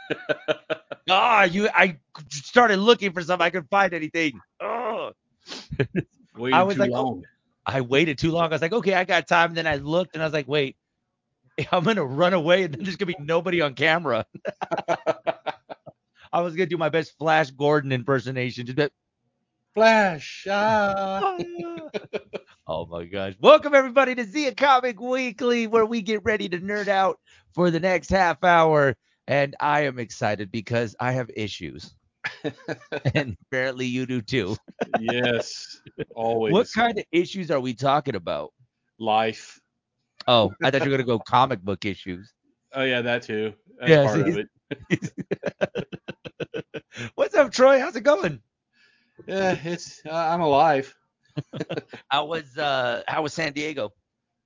I started looking for something. I couldn't find anything. Oh, I Waited was too like, oh, long. I waited too long. I was like, okay, I got time. And then I looked and I was like, wait, I'm gonna run away and then there's gonna be nobody on camera. I was gonna do my best Flash Gordon impersonation. Just Flash. Ah. ah. Oh my gosh. Welcome everybody to Zia Comic Weekly, where we get ready to nerd out for the next half hour. And I am excited because I have issues. And apparently you do too. Yes, What always. kind of issues are we talking about? Life. Oh, I thought you were gonna go comic book issues. Oh yeah, that too. That's Yeah, part of see. it. What's up, Troy? How's it going? Yeah, it's I'm alive. How was San Diego?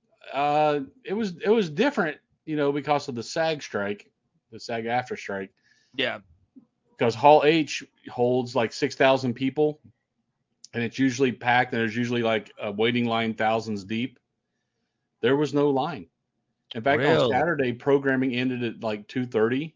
It was different, because of the SAG strike, the SAG after strike, Yeah. because Hall H holds like 6,000 people, and it's usually packed, and there's usually like a waiting line thousands deep. There was no line. In fact, on Really? Saturday, programming ended at like 2:30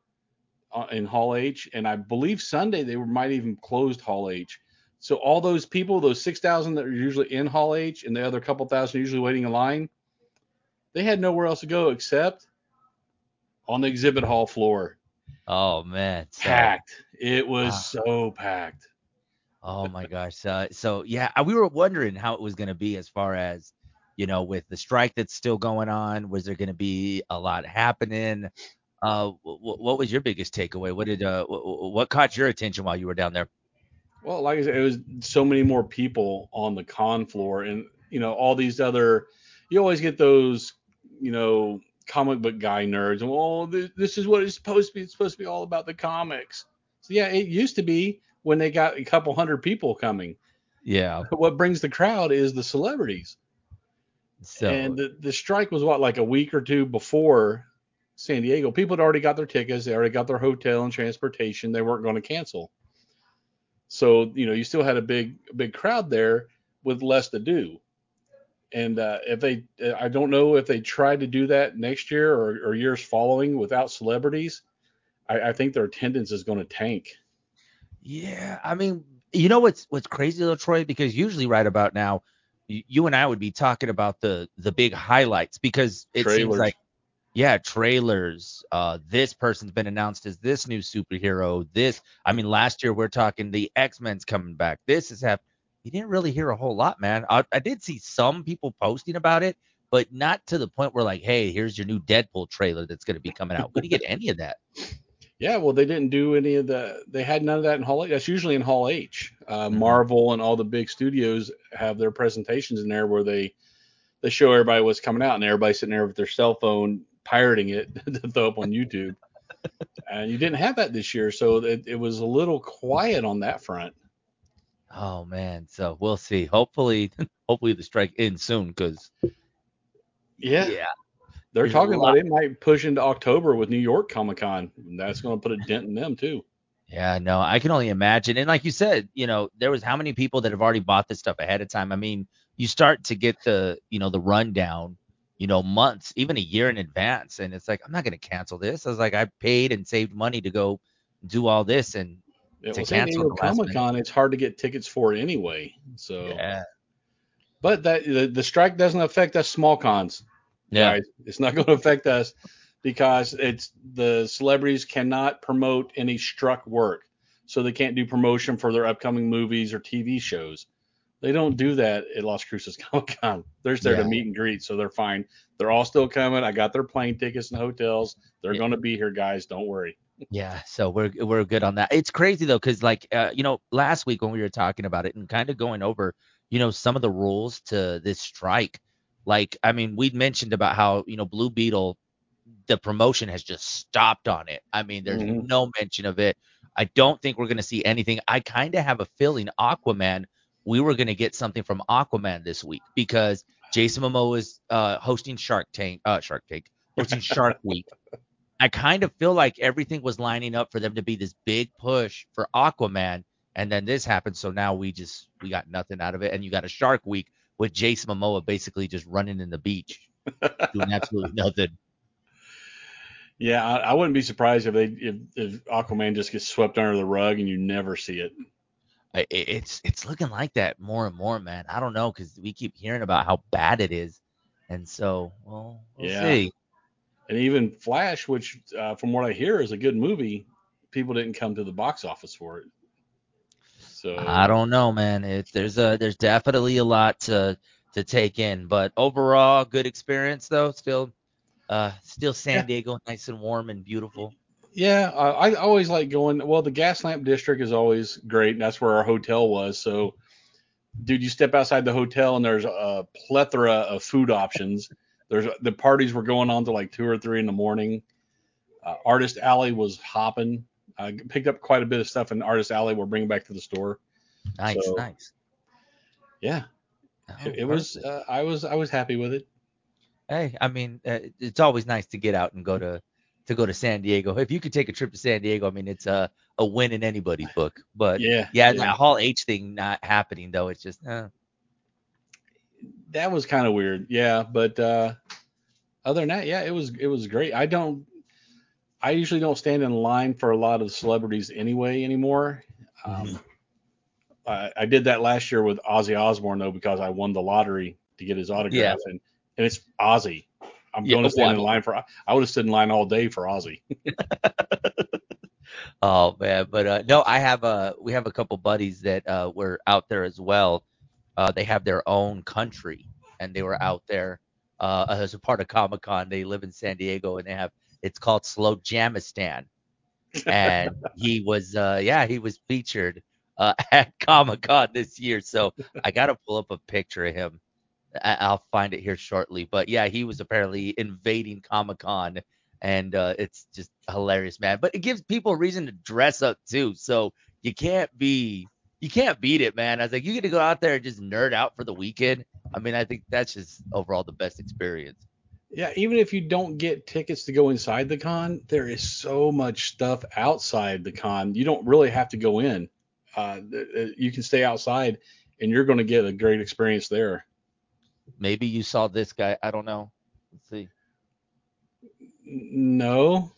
in Hall H, and I believe Sunday they might even closed Hall H. So all those people, those 6,000 that are usually in Hall H, and the other couple thousand usually waiting in line, they had nowhere else to go except on the exhibit hall floor. Oh man. So Packed. It was wow. so packed. Oh my gosh. So yeah, we were wondering how it was going to be as far as, with the strike that's still going on. Was there going to be a lot happening? What was your biggest takeaway? What caught your attention while you were down there? Well, like I said, it was so many more people on the con floor, and all these other. You always get those, comic book guy nerds, and well, this is what it's supposed to be. It's supposed to be all about the comics. So yeah, it used to be when they got a couple hundred people coming. Yeah. But what brings the crowd is the celebrities, and So the strike was what, like a week or two before San Diego. People had already got their tickets, they already got their hotel and transportation. They weren't going to cancel. So you still had a big crowd there with less to do. And if they, I don't know if they tried to do that next year or years following without celebrities. I think their attendance is going to tank. yeah, I mean, what's crazy though, Troy, because usually right about now, you and I would be talking about the big highlights because it seems Trailers. like, yeah, trailers. This person's been announced as this new superhero. I mean, last year we're talking the X-Men's coming back. This is happening. You didn't really hear a whole lot, man. I did see some people posting about it, but not to the point where like, hey, here's your new Deadpool trailer that's going to be coming out. We didn't get any of that. Yeah, well, they didn't do any of the. They had none of that in Hall H. That's usually in Hall H. Hmm. Marvel and all the big studios have their presentations in there where they show everybody what's coming out, and everybody's sitting there with their cell phone pirating it to throw up on YouTube. And you didn't have that this year, so it was a little quiet on that front. Oh man, so we'll see. Hopefully, hopefully the strike ends soon because Yeah, yeah, they're there's a talking about lot. it might push into October with New York Comic Con. That's going to put a dent in them too. Yeah, no, I can only imagine. And like you said, there was how many people that have already bought this stuff ahead of time. I mean, you start to get the rundown, months, even a year in advance, and it's like I'm not going to cancel this. I was like, I paid and saved money to go do all this, and Yeah, to well, San cancel at Diego the last Comic minute. Con, it's hard to get tickets for it anyway. So, Yeah, but the strike doesn't affect us small cons, yeah, guys. It's not going to affect us because it's the celebrities cannot promote any struck work, so they can't do promotion for their upcoming movies or TV shows. They don't do that at Las Cruces Comic Con. They're just there to yeah. meet and greet, so they're fine. They're all still coming. I got their plane tickets and hotels. They're Yeah. going to be here, guys. Don't worry. Yeah, so we're good on that. It's crazy though, because like last week when we were talking about it and kind of going over, some of the rules to this strike. Like, I mean, we'd mentioned about how, Blue Beetle, the promotion has just stopped on it. I mean, there's Hmm. no mention of it. I don't think we're gonna see anything. I kind of have a feeling Aquaman, we were gonna get something from Aquaman this week because Jason Momoa is hosting Shark Tank, hosting Shark Week. I kind of feel like everything was lining up for them to be this big push for Aquaman, and then this happened. So now we got nothing out of it, and you got a Shark Week with Jason Momoa basically just running in the beach, doing absolutely nothing. Yeah, I wouldn't be surprised if Aquaman just gets swept under the rug and you never see it. It's looking like that more and more, man. I don't know because we keep hearing about how bad it is, and so well, we'll Yeah, see. and even Flash, which from what I hear is a good movie, people didn't come to the box office for it. I So don't know, man. There's definitely a lot to take in, but overall, good experience though. Still yeah, San Diego, nice and warm and beautiful. yeah, I always like going. Well, the Gaslamp District is always great, and that's where our hotel was. So, dude, you step outside the hotel and there's a plethora of food options. There's the parties were going on to like 2 or 3 in the morning. Artist Alley was hopping. I picked up quite a bit of stuff in Artist Alley. We're bringing back to the store. Nice, So nice. yeah, Oh, it was. perfect. I was happy with it. Hey, I mean, it's always nice to get out and go to San Diego. If you could take a trip to San Diego, I mean, it's a win in anybody's book. But Yeah, yeah, that yeah. Hall H thing not happening though. It's just That was kind of weird. Yeah, but other than that, yeah, it was great. I usually don't stand in line for a lot of celebrities anyway anymore. mhm. Um, I did that last year with Ozzy Osbourne though because I won the lottery to get his Yeah, autograph and it's Ozzy. I'm yeah. going to Well, stand I in mean, line for. I would have stood in line all day for Ozzy. oh man, but no, we have a couple buddies that were out there as well. They have their own country, and they were out there as a part of Comic Con. They live in San Diego, and it's called Slow Jamistan, and he was featured at Comic Con this year. So I gotta pull up a picture of him. I'll find it here shortly. But yeah, he was apparently invading Comic Con, and it's just hilarious, man. But it gives people a reason to dress up too. So you can't be you can't beat it, man. I was like, you get to go out there and just nerd out for the weekend. I mean, I think that's just overall the best experience. Yeah, even if you don't get tickets to go inside the con, there is so much stuff outside the con. You don't really have to go in. You can stay outside, and you're going to get a great experience there. Maybe you saw this guy. I don't know. Let's see. No,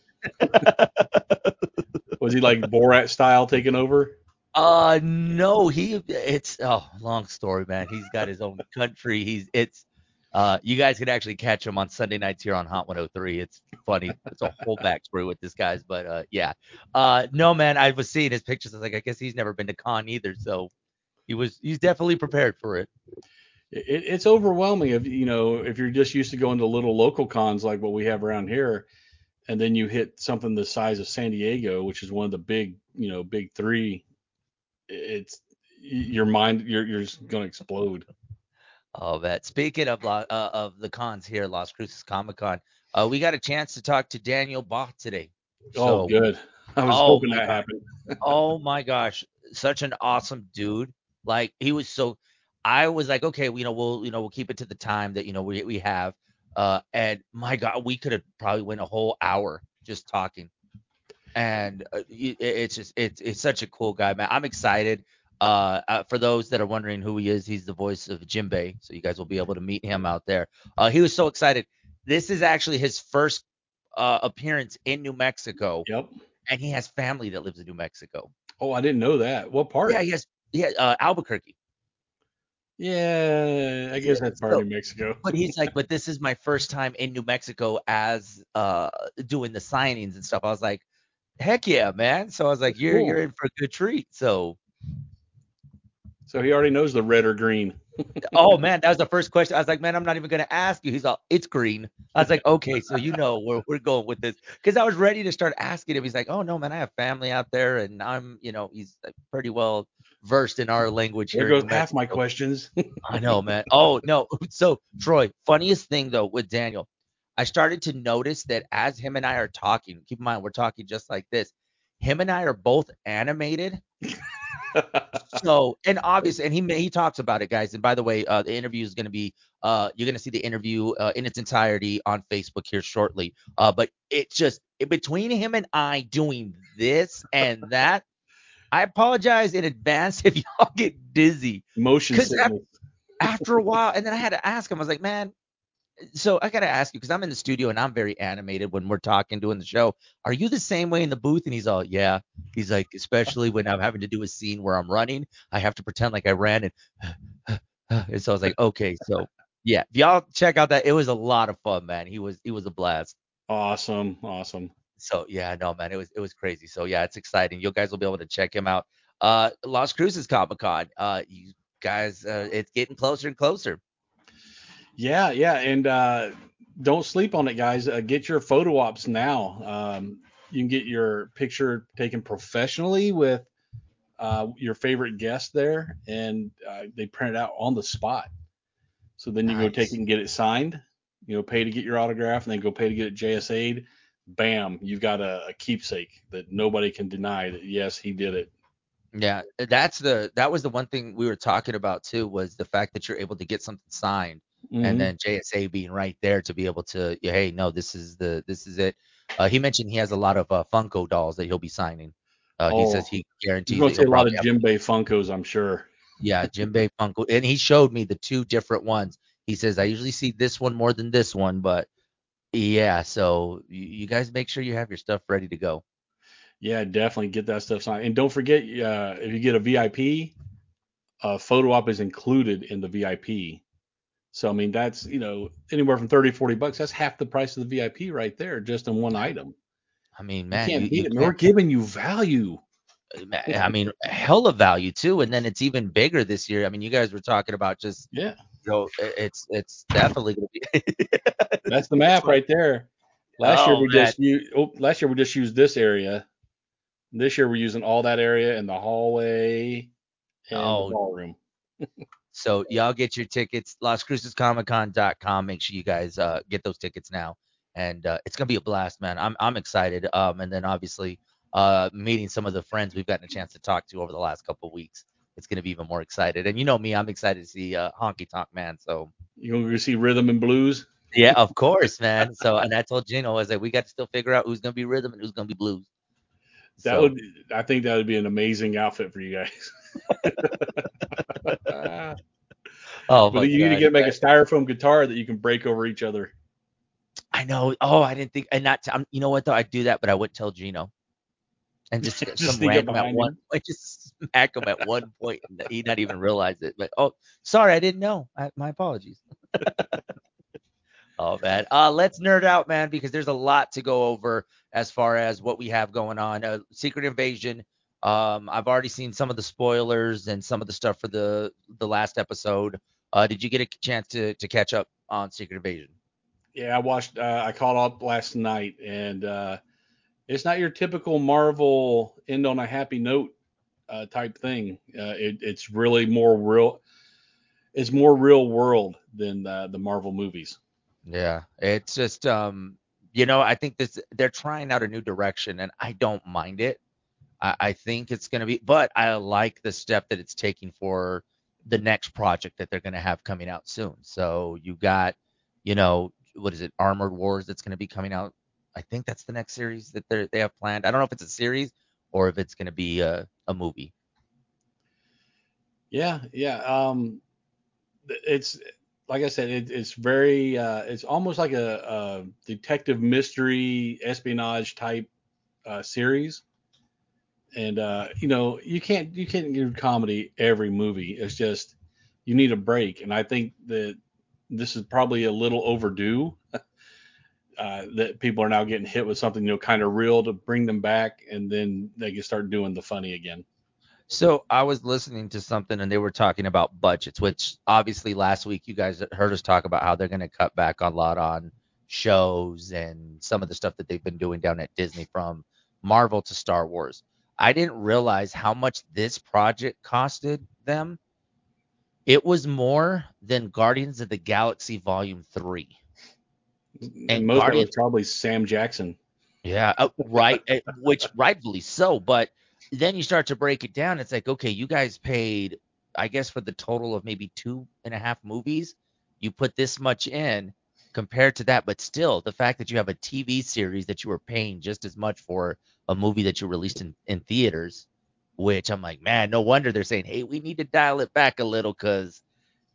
was he like Borat style taking over? No, it's long story, man. He's got his own country. You guys can actually catch him on Sunday nights here on Hot 103. It's funny. It's a whole backstory with this guy's, but yeah. No, man, I was seeing his pictures. I was like, I guess he's never been to con either, so he's definitely prepared for it. It's overwhelming if you're just used to going to little local cons like what we have around here, and then you hit something the size of San Diego, which is one of the big three. It's your mind, you're just going to explode. Oh, that. Speaking of the cons here, Las Cruces Comic Con, we got a chance to talk to Daniel Bach today. Oh, So, good. I was oh hoping my that God. happened. Oh my gosh, such an awesome dude. Like he was so I was like, okay, we'll keep it to the time that we have. And my God, we could have probably went a whole hour just talking. And it's just it's such a cool guy, man. I'm excited. For those that are wondering who he is, he's the voice of Jinbei, so you guys will be able to meet him out there. He was so excited. This is actually his first appearance in New Mexico, Yep. and he has family that lives in New Mexico. Oh, I didn't know that. What Yeah, part? yes, yeah, Albuquerque. Yeah, I Yeah, guess that's part of so, New Mexico. but he's like, but this is my first time in New Mexico as doing the signings and stuff. I was like, heck yeah, man. So I was like, That's you're cool. in for a good treat. So, So he already knows the red or green. oh man, that was the first question. I was like, man, I'm not even gonna ask you. He's all, it's green. I was like, okay, so we're going with this because I was ready to start asking him. He's like, oh no, man, I have family out there, and he's pretty well versed in our language There here in goes New half my Mexico. questions. I know, man. Oh, no. So, Troy, funniest thing though with Daniel, I started to notice that as him and I are talking, keep in mind we're talking just like this. Him and I are both animated. So, and obviously, and he talks about it, guys. And by the way, the interview is going to be you're going to see the interview in its entirety on Facebook here shortly. But it's just between him and I doing this and that. I apologize in advance if y'all get dizzy Motion because sickness. after a while, and then I had to ask him. I was like, man, So I gotta ask you because I'm in the studio and I'm very animated when we're talking doing the show. Are you the same way in the booth? And he's all, yeah. He's like, especially when I'm having to do a scene where I'm running, I have to pretend like I ran and so I was like, okay, so yeah, if y'all check out that. It was a lot of fun, man. He was a blast. Awesome, awesome. So yeah, no, man, it was crazy. So yeah, it's exciting. You guys will be able to check him out. Las Cruces Comic Con. You guys, it's getting closer and closer. Yeah, yeah, and don't sleep on it, guys. Get your photo ops now. You can get your picture taken professionally with your favorite guest there, and they print it out on the spot. So then you go take it Nice. and get it signed. Pay to get your autograph, and then go pay to get it JSA'd. Bam, you've got a keepsake that nobody can deny that yes, he did it. Yeah, that was the one thing we were talking about too, was the fact that you're able to get something signed and Hmm. then JSA being right there to be able to, yeah, hey, no, this is it. He mentioned he has a lot of Funko dolls that he'll be signing. He says Oh, he you're guarantees going that to see he'll a lot probably of have, Jimbei Funkos, I'm sure. yeah, Jinbei Funko, and he showed me the two different ones. He says I usually see this one more than this one, but yeah, so you guys make sure you have your stuff ready to go. Yeah, definitely get that stuff signed. And don't forget, if you get a VIP, photo op is included in the VIP. So I mean, that's anywhere from 30 40 bucks. That's half the price of the VIP right there, just in one Yeah, item. I mean, You man, you can't beat you it, man. We're can't. giving you value. I mean, hella value too, and then it's even bigger this year. I mean, you guys were talking about just, Yeah, it's definitely gonna be. that's the It's map like, right there. oh man, Last year we just used this area. This year we're using all that area and the hallway and the oh, ballroom. so y'all get your tickets, LasCrucesComicCon.com. Make sure you guys get those tickets now, and it's gonna be a blast, man. I'm excited. And then obviously meeting some of the friends we've gotten a chance to talk to over the last couple of weeks. It's gonna be even more excited. And you know me, I'm excited to see Honky Tonk Man. So. You're gonna go see Rhythm and Blues. Yeah, of course, man. So, and I told Gino, I was like, we got to still figure out who's gonna be rhythm and who's gonna be blues. That So, would I think that would be an amazing outfit for you guys. But oh my you need to gosh, make a styrofoam guitar that you can break over each other. I know. Oh, I didn't think, and not. You know what though? I'd do that, but I wouldn't tell Gino, and just Just some sneak up random at behind one him. point, just smack him at one point, and he not even realize it. But oh, sorry, I didn't know. My apologies. Oh man, let's nerd out, man, because there's a lot to go over as far as what we have going on. Secret Invasion. I've already seen some of the spoilers and some of the stuff for the last episode. Did you get a chance to catch up on Secret Invasion? Yeah, I caught up last night, and it's not your typical Marvel end on a happy note type thing. It's really more real. It's more real world than the Marvel movies. Yeah, it's just I think this they're trying out a new direction, and I don't mind it. I think it's going to be, but I like the step that it's taking for the next project that they're going to have coming out soon. So you got, what is it, Armored Wars that's going to be coming out. I think that's the next series that they have planned. I don't know if it's a series or if it's going to be a movie. Yeah, yeah. It's like I said, it's very, it's almost like a detective mystery espionage type series. And you can't do comedy every movie. It's just you need a break, and I think that this is probably a little overdue. That people are now getting hit with something kind of real to bring them back, and then they can start doing the funny again. So I was listening to something and they were talking about budgets, which obviously last week you guys heard us talk about how they're going to cut back a lot on shows and some of the stuff that they've been doing down at Disney from Marvel to Star Wars. I didn't realize how much this project costed them. It was more than Guardians of the Galaxy Volume 3. And And most of it was Guardians, probably Sam Jackson. yeah, right, which rightfully so. But then you start to break it down. It's like, okay, you guys paid, I guess, for the total of maybe two and a half movies. You put this much in compared to that, but still, the fact that you have a TV series that you were paying just as much for a movie that you released in theaters, which I'm like, man, no wonder they're saying, hey, we need to dial it back a little because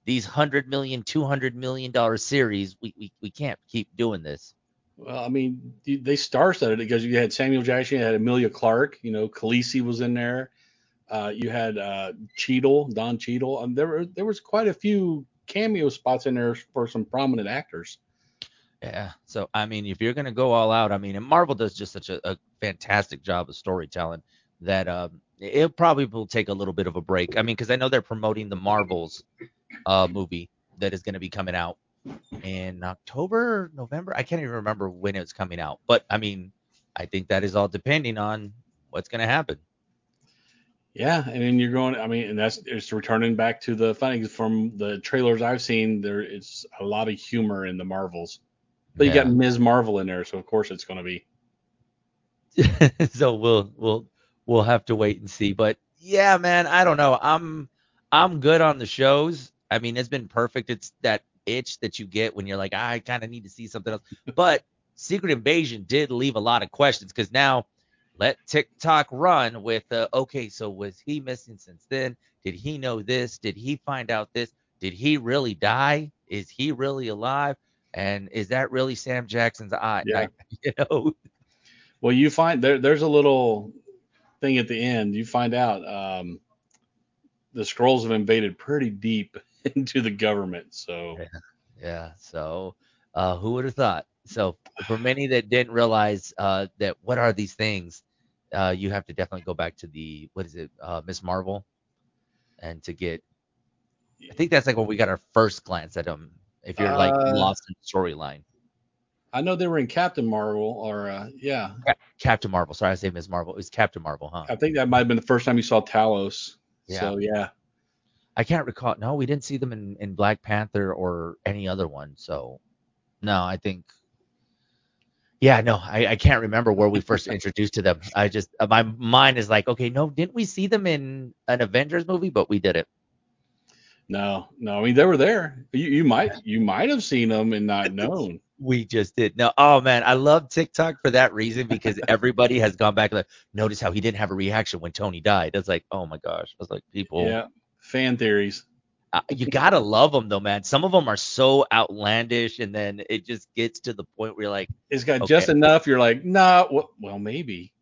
these 100 million, $200 million series, we can't keep doing this. Well, I mean, they star-studded it because you had Samuel Jackson, you had Emilia Clarke, Khaleesi was in there. You had Cheadle, Don Cheadle. There was quite a few cameo spots in there for some prominent actors. Yeah. So I mean, if you're gonna go all out, I mean, and Marvel does just such a fantastic job of storytelling that it probably will take a little bit of a break. I mean, because I know they're promoting the Marvels movie that is going to be coming out in October, November. I can't even remember when it's coming out. But I mean, I think that is all depending on what's going to happen. Yeah, and then you're going. I mean, and that's it's returning back to the funny from the trailers I've seen. There is a lot of humor in the Marvels, but you got Yeah. Ms. Marvel in there, so of course it's going to be. So we'll have to wait and see. But yeah, man, I don't know. I'm good on the shows. I mean, it's been perfect. It's that itch that you get when you're like, I kind of need to see something else. But Secret Invasion did leave a lot of questions because now let TikTok run with okay, so was he missing since then? Did he know this? Did he find out this? Did he really die? Is he really alive? And is that really Sam Jackson's eye? Yeah. You know, Well, you find there's a little thing at the end. You find out the scrolls have invaded pretty deep into the government. So Yeah. So, who would have thought? So, for many that didn't realize that what are these things, you have to definitely go back to the what is it, Miss Marvel, and to get. I think that's like when we got our first glance at them. If you're like uh, lost in the storyline, I know they were in Captain Marvel, or yeah, Captain Marvel. Sorry, I say Miss Marvel. It was Captain Marvel, huh? I think that might have been the first time you saw Talos. Yeah. So yeah, I can't recall. No, we didn't see them in Black Panther or any other one. So, no, I think. Yeah, no, I can't remember where we first introduced to them. I just my mind is like, okay, no, didn't we see them in an Avengers movie? But we didn't. no. I mean, they were there. You might have seen them and not known. We just did. No, oh man, I love TikTok for that reason because everybody has gone back and like, notice how he didn't have a reaction when Tony died. It's like, oh my gosh, I was like, people, Yeah, fan theories. you gotta love them though, man. Some of them are so outlandish, and then it just gets to the point where you're like, It's got okay, just enough. You're like, nah. Well, maybe.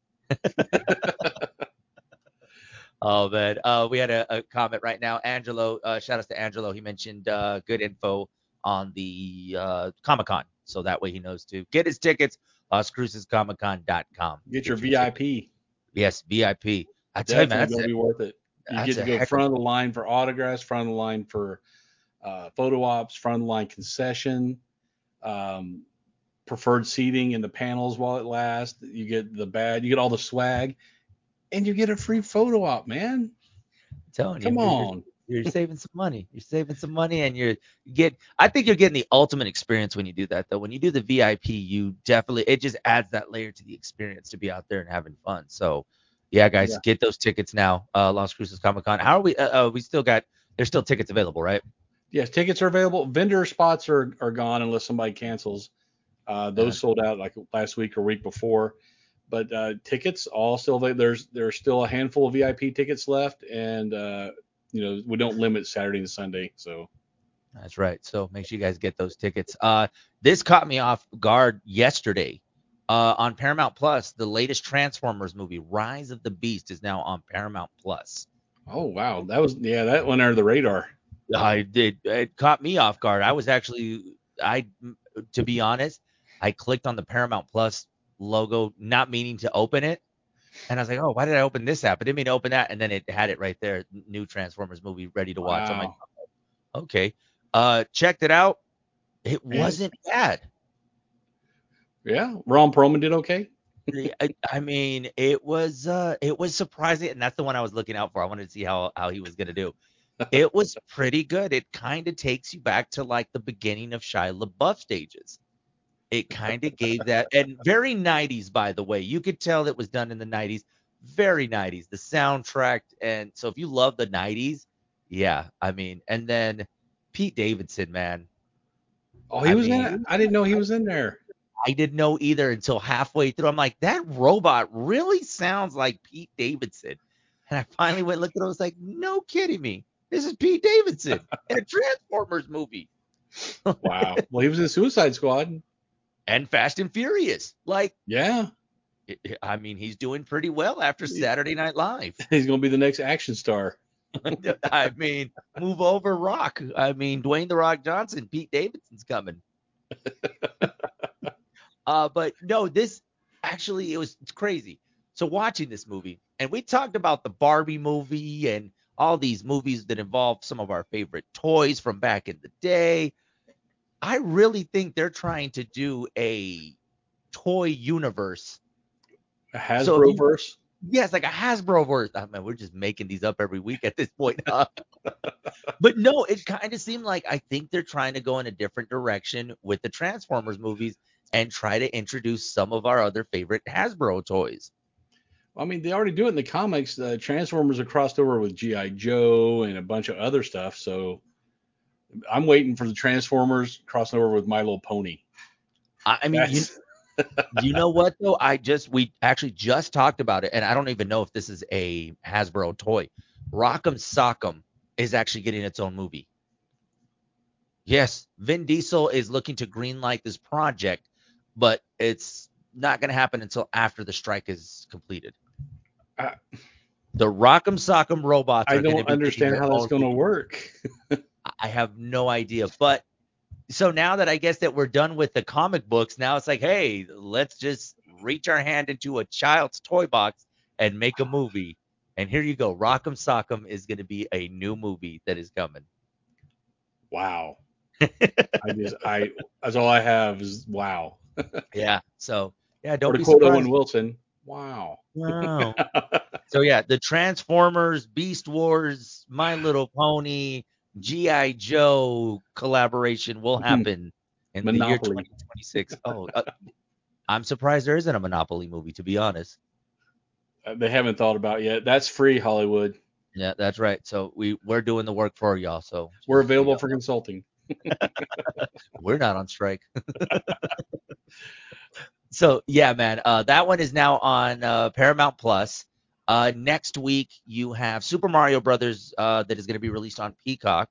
oh man, we had a comment right now. Angelo, shout out to Angelo. He mentioned good info on the Comic Con, so that way he knows to get his tickets. LasCrucesComicCon.com. Get your Get your ticket. VIP. Yes, VIP. I tell you, man, Definitely gonna be worth it. You that's get a to go heck of. front of the line for autographs, front of the line for photo ops, front of the line concession, um, preferred seating in the panels while it lasts. You get the badge, you get all the swag, and you get a free photo op, man. I'm telling you, Come on. you're saving some money. You're saving some money, and you get. I think you're getting the ultimate experience when you do that, though. When you do the VIP, you definitely it just adds that layer to the experience to be out there and having fun. So, yeah, guys, Yeah. get those tickets now. Las Cruces Comic Con. How are we? We still got. There's still tickets available, right? Yes, tickets are available. Vendor spots are gone unless somebody cancels. Uh, Those sold out like last week or week before. But tickets all still there's still a handful of VIP tickets left, and we don't limit Saturday and Sunday. So that's right. So make sure you guys get those tickets. This caught me off guard yesterday. On Paramount Plus, the latest Transformers movie, Rise of the Beast, is now on Paramount Plus. oh wow, that went under the radar. I did. It caught me off guard. I was actually, to be honest, I clicked on the Paramount Plus logo, not meaning to open it, and I was like, oh, why did I open this app? I didn't mean to open that, and then it had it right there, new Transformers movie, ready to watch. I'm like, Wow. okay, checked it out. It And wasn't bad. yeah, Ron Perlman did okay. I mean, it was surprising, and that's the one I was looking out for. I wanted to see how he was gonna do. It was pretty good. It kind of takes you back to like the beginning of Shia LaBeouf stages. It kind of gave that, and very 90s, by the way. You could tell it was done in the 90s, very 90s. The soundtrack, and so if you love the 90s, yeah, I mean, and then Pete Davidson, man. Oh, he I was in it. mean, I didn't know he was in there. I didn't know either until halfway through. I'm like, that robot really sounds like Pete Davidson. And I finally went and looked at it. I was like, no kidding me. This is Pete Davidson in a Transformers movie. Wow. Well, he was in Suicide Squad. And Fast and Furious. Like, Yeah. I mean, he's doing pretty well after Saturday Night Live. He's going to be the next action star. I mean, move over, Rock. I mean, Dwayne the Rock Johnson, Pete Davidson's coming. But no, this actually it's crazy. So watching this movie, and we talked about the Barbie movie and all these movies that involve some of our favorite toys from back in the day. I really think they're trying to do a toy universe. A So if Hasbro you, verse. yes, like a Hasbro verse. I mean, we're just making these up every week at this point. But no, it kind of seemed like I think they're trying to go in a different direction with the Transformers movies and try to introduce some of our other favorite Hasbro toys. I mean, they already do it in the comics. The Transformers are crossed over with G.I. Joe and a bunch of other stuff. So I'm waiting for the Transformers crossing over with My Little Pony. I mean, That's you know what though? We actually just talked about it, and I don't even know if this is a Hasbro toy. Rock'em Sock'em is actually getting its own movie. Yes, Vin Diesel is looking to greenlight this project, but it's not going to happen until after the strike is completed. I, The Rock'em Sock'em robots I are going to don't be getting understand their how that's own going to movie. work. I have no idea. But so now that I guess that we're done with the comic books, now it's like, hey, let's just reach our hand into a child's toy box and make a movie. And here you go. Rock'em Sock'em is going to be a new movie that is coming. Wow. I that's all I have is wow. Yeah. So, yeah, Or don't to be quote Owen surprised. Wilson, wow. Wow. So yeah, the Transformers, Beast Wars, My Little Pony, G.I. Joe collaboration will happen in the year Monopoly. 2026. Oh, I'm surprised there isn't a Monopoly movie, to be honest. They haven't thought about yet. That's free, Hollywood. Yeah, that's right. So we're doing the work for y'all. So We're just so available y'all for know, consulting. we're not on strike. So yeah, man, that one is now on Paramount Plus. Next week you have Super Mario Brothers that is going to be released on Peacock.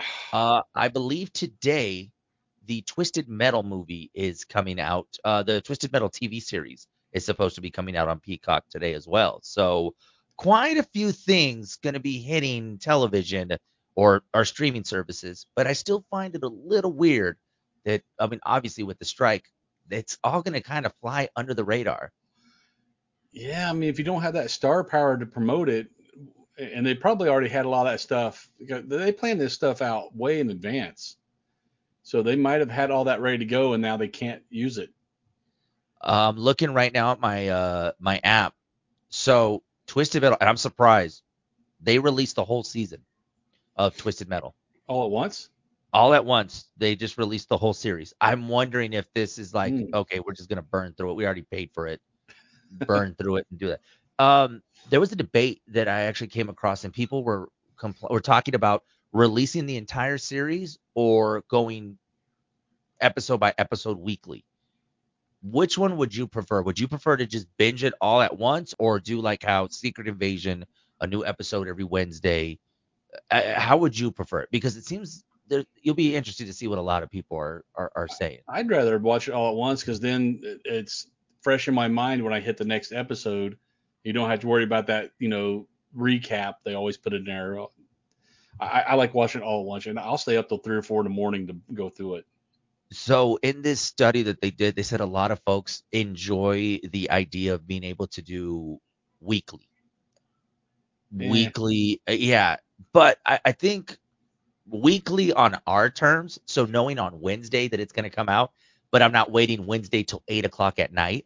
I believe today the Twisted Metal movie is coming out. The Twisted Metal TV series is supposed to be coming out on Peacock today as well. So quite a few things going to be hitting television or our streaming services. But I still find it a little weird that, I mean, obviously with the strike, it's all going to kind of fly under the radar. Yeah, I mean, if you don't have that star power to promote it, and they probably already had a lot of that stuff, they planned this stuff out way in advance. So they might have had all that ready to go, and now they can't use it. Looking right now at my app. So Twisted Metal, and I'm surprised they released the whole season of Twisted Metal All at once? all at once. They just released the whole series. I'm wondering if this is like, Hmm. okay, we're just gonna burn through it. We already paid for it, burn through it and do that. There was a debate that I actually came across, and people were talking about releasing the entire series or going episode by episode weekly. Which one would you prefer? Would you prefer to just binge it all at once, or do like how Secret Invasion, a new episode every Wednesday? How would you prefer it? Because it seems there, you'll be interested to see what a lot of people are saying. I'd rather watch it all at once because then it's fresh in my mind when I hit the next episode. You don't have to worry about that, recap they always put in there. I like watching it all at once, and I'll stay up till 3 or 4 in the morning to go through it. So in this study that they did, they said a lot of folks enjoy the idea of being able to do weekly, Yeah, yeah. But I think weekly on our terms. So knowing on Wednesday that it's going to come out, but I'm not waiting Wednesday till 8 o'clock at night.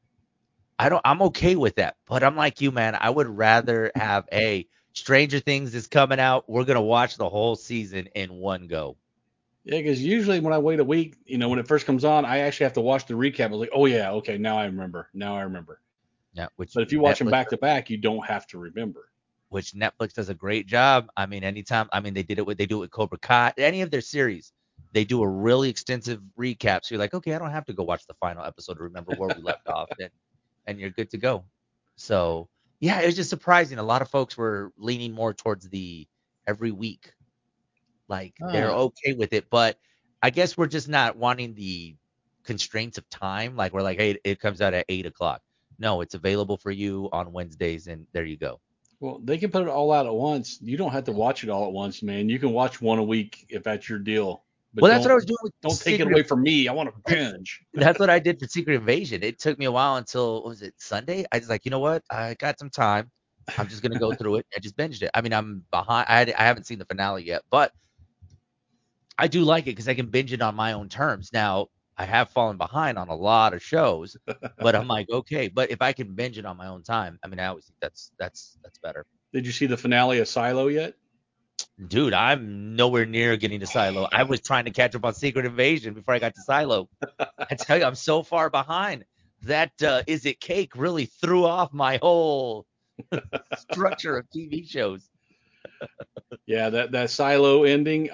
I'm okay with that. But I'm like you, man. I would rather have a Stranger Things is coming out. We're gonna watch the whole season in one go. yeah, because usually when I wait a week, when it first comes on, I actually have to watch the recap. I was like, oh yeah, okay, now I remember. Now I remember. Yeah, But if you watch them back to back, you don't have to remember. which Netflix does a great job. I mean, anytime. I mean, they do it with Cobra Kai, any of their series. They do a really extensive recap. So you're like, okay, I don't have to go watch the final episode to remember where we left off, and you're good to go. So yeah, it was just surprising. A lot of folks were leaning more towards the every week. Like they're Ah, okay with it, but I guess we're just not wanting the constraints of time. Like we're like, hey, it comes out at 8 o'clock. No, it's available for you on Wednesdays, and there you go. well, they can put it all out at once. You don't have to watch it all at once, man. You can watch one a week if that's your deal. But Well, that's what don't I was doing with don't take it Secret. away from me. I want to binge. That's what I did for Secret Invasion. It took me a while until what was it Sunday? I was like, you know what? I got some time. I'm just gonna go through it. I just binged it. I mean, I'm behind. I haven't seen the finale yet, but I do like it because I can binge it on my own terms. Now, I have fallen behind on a lot of shows, but I'm like, okay. But if I can binge it on my own time, I mean, I always think that's better. Did you see the finale of Silo yet? Dude, I'm nowhere near getting to Silo. I was trying to catch up on Secret Invasion before I got to Silo. I tell you, I'm so far behind. That Is It Cake really threw off my whole structure of TV shows. Yeah, that Silo ending.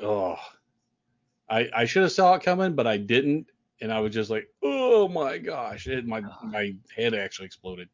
I should have saw it coming, but I didn't, and I was just like, oh my gosh, my head actually exploded.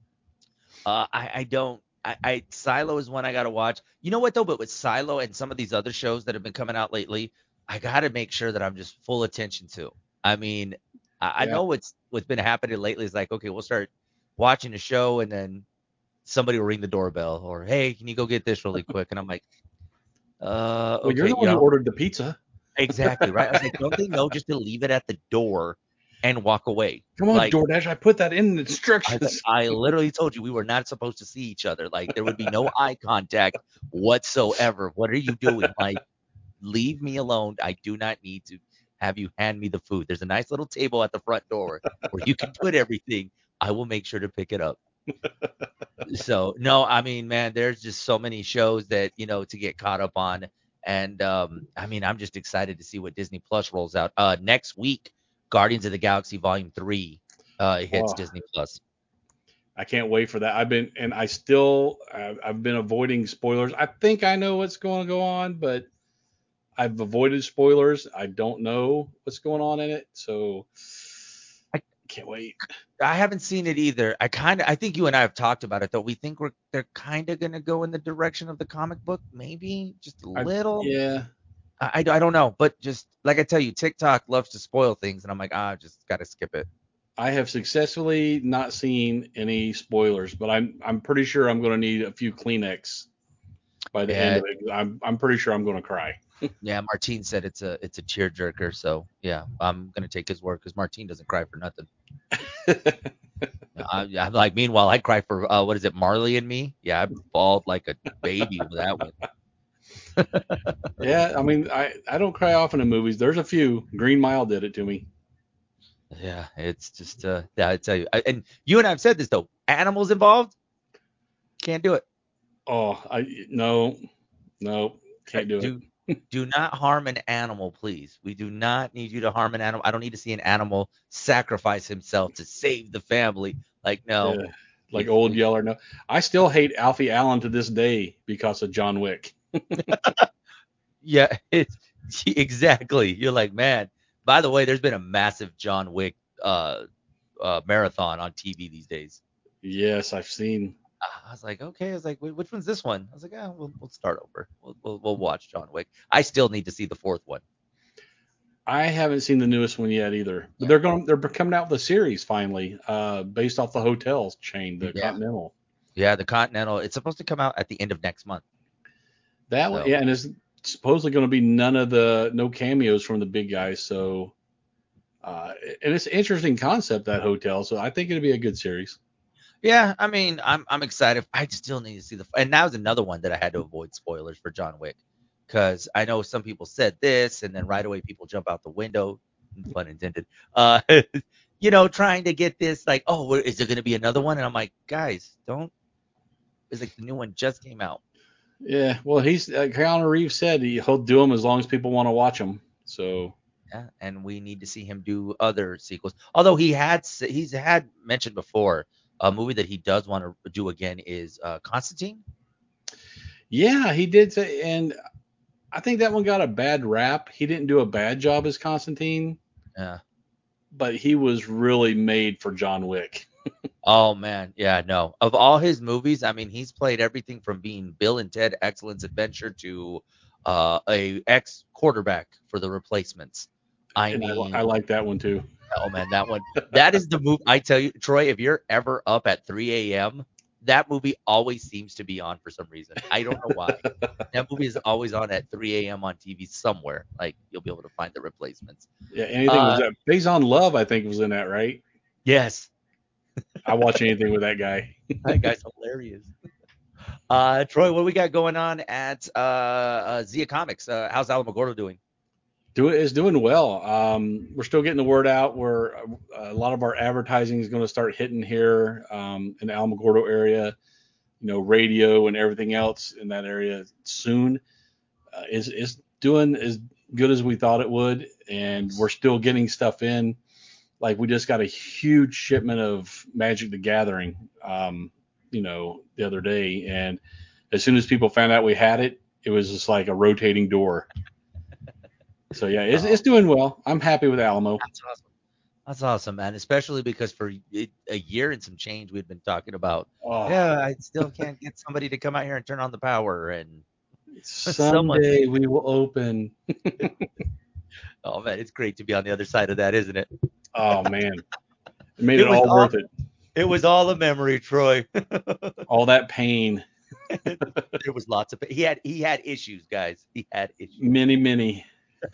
I don't. Silo is one I gotta watch. You know what though? But with Silo and some of these other shows that have been coming out lately, I gotta make sure that I'm just full attention to. I mean, I Yeah. know what's been happening lately is like, okay, we'll start watching a show and then somebody will ring the doorbell or hey, can you go get this really quick? And I'm like, Well, you're okay, the one yeah, who ordered the pizza. exactly right. I was like, don't they know just to leave it at the door and walk away? Come on, Like DoorDash. I put that in the I was like, instructions. I literally told you we were not supposed to see each other. Like there would be no eye contact whatsoever. What are you doing? Like leave me alone. I do not need to have you hand me the food. There's a nice little table at the front door where you can put everything. I will make sure to pick it up. So no, I mean, man, there's just so many shows that to get caught up on, and I mean, I'm just excited to see what Disney Plus rolls out next week. Guardians of the Galaxy Volume 3 hits Oh, Disney Plus. I can't wait for that. I've been avoiding spoilers. I think I know what's going to go on, but I've avoided spoilers. I don't know what's going on in it, so I, can't wait. I haven't seen it either. I think you and I have talked about it though. We think they're kind of gonna go in the direction of the comic book, maybe just a I little. Yeah, I don't know, but just like I tell you, TikTok loves to spoil things, and I'm like, just gotta skip it. I have successfully not seen any spoilers, but I'm pretty sure I'm going to need a few Kleenex by the end Yeah, of it. I'm pretty sure I'm going to cry. yeah. Martine said it's a tearjerker, so yeah, I'm gonna take his word because Martine doesn't cry for nothing. I'm like, meanwhile, I cry for what is it, Marley and Me? Yeah, I bawled like a baby with that one. Yeah, I mean, I don't cry often in movies. There's a few. Green Mile did it to me. Yeah, it's just yeah, I tell you, and you and I have said this though, animals involved can't do it. Oh, I no, no, can't do it. Do not harm an animal, please. We do not need you to harm an animal. I don't need to see an animal sacrifice himself to save the family. Like, no. Uh, like If old we Yeller. No, I still hate Alfie Allen to this day because of John Wick. Yeah, it's exactly. You're like, man. By the way, there's been a massive John Wick marathon on TV these days. Yes, I've seen. I was like, okay. I was like, which one's this one? I was like, we'll start over. We'll watch John Wick. I still need to see the fourth one. I haven't seen the newest one yet either. But Yeah. they're coming out with a series finally, based off the hotels chain, the Yeah. Continental. Yeah, the Continental. It's supposed to come out at the end of next month. That one, So yeah, and it's supposedly going to be no cameos from the big guys. So, and it's an interesting concept, that hotel. So I think it'll be a good series. yeah, I mean, I'm excited. I still need to see and that was another one that I had to avoid spoilers for John Wick, because I know some people said this, and then right away people jump out the window, pun intended. Uh, trying to get this like, oh, is there gonna be another one? And I'm like, guys, don't. It's like the new one just came out. Yeah, well, Keanu Reeves said he'll do them as long as people want to watch them. So, Yeah, and we need to see him do other sequels. Although he's had mentioned before a movie that he does want to do again is Constantine. yeah, he did say, and I think that one got a bad rap. He didn't do a bad job as Constantine, Yeah. but he was really made for John Wick. Oh man, yeah, no. Of all his movies, I mean, he's played everything from being Bill and Ted Excellence Adventure to a ex quarterback for the Replacements. I And mean, I like that one too. oh man, that one, that is the movie. I tell you, Troy, if you're ever up at 3 a.m., that movie always seems to be on for some reason. I don't know why. That movie is always on at 3 a.m. on TV somewhere. Like you'll be able to find the Replacements. Yeah, anything was Uh, that Based on Love, I think was in that, right? yes, I watch anything with that guy. that guy's hilarious. Troy, what we got going on at Zia Comics? How's Alamogordo doing? Is doing well. We're still getting the word out. Where a lot of our advertising is going to start hitting here in the Alamogordo area. Radio and everything else in that area soon. Is doing as good as we thought it would, and we're still getting stuff in. Like we just got a huge shipment of Magic the Gathering, the other day, and as soon as people found out we had it, it was just like a rotating door. So yeah, it's Oh, doing well. I'm happy with Alamo. that's awesome. That's awesome, man. Especially because for a year and some change, we'd been talking about, Oh, yeah, I still can't get somebody to come out here and turn on the power. And someone, someday we will open. oh man, it's great to be on the other side of that, isn't it? Oh man, it made It it was all all, worth it. it was all a memory, Troy. All that pain, There was lots of, he had issues, guys. He had issues. many, many.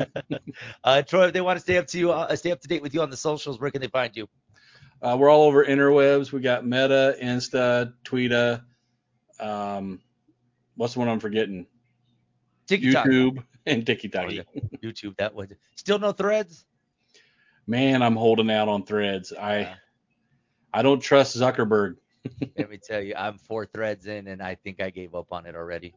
Troy, if they want to stay up to date with you on the socials, where can they find you? We're all over interwebs. We got Meta, Insta, Twitter. Um, what's the one I'm forgetting? TikTok. YouTube and Oh yeah, TikTok. YouTube. That was still no threads. Man, I'm holding out on Threads. Yeah. I don't trust Zuckerberg. Let me tell you, I'm 4 threads in, and I think I gave up on it already.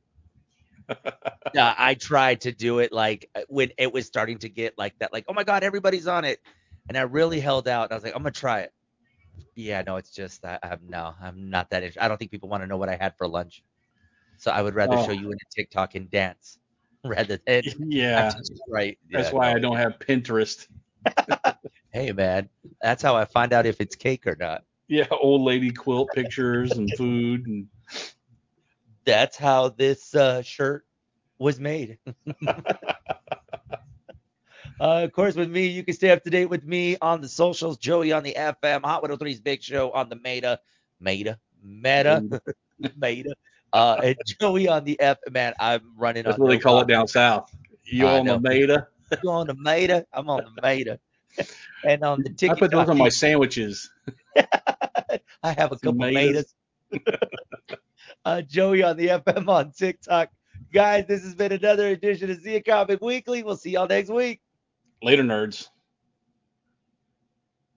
Yeah, I tried to do it like when it was starting to get like that, like, oh my God, everybody's on it. And I really held out. And I was like, I'm gonna try it. Yeah, no, it's just I'm not that interested. I don't think people want to know what I had for lunch. So I would rather show Oh, you in a TikTok and dance rather than yeah. actually right. That's Yeah, why no. I don't have Pinterest. Hey man, that's how I find out if it's cake or not. Yeah, old lady quilt pictures and food and That's how this shirt was made. Of course, with me, you can stay up to date with me on the socials. Joey on the FM, Hot 103's Big Show on the Meta, made. Meta. And Joey on the F. Man, I'm running That's on what they no call it coffee. down south. You I on the know. Meta? You on the Meta? I'm on the Meta. And on the I put those TikTok, on my sandwiches. I have a Some couple Metas. Metas. Joey on the FM on TikTok. Guys, this has been another edition of Zia Comic Weekly. We'll see y'all next week. Later, nerds.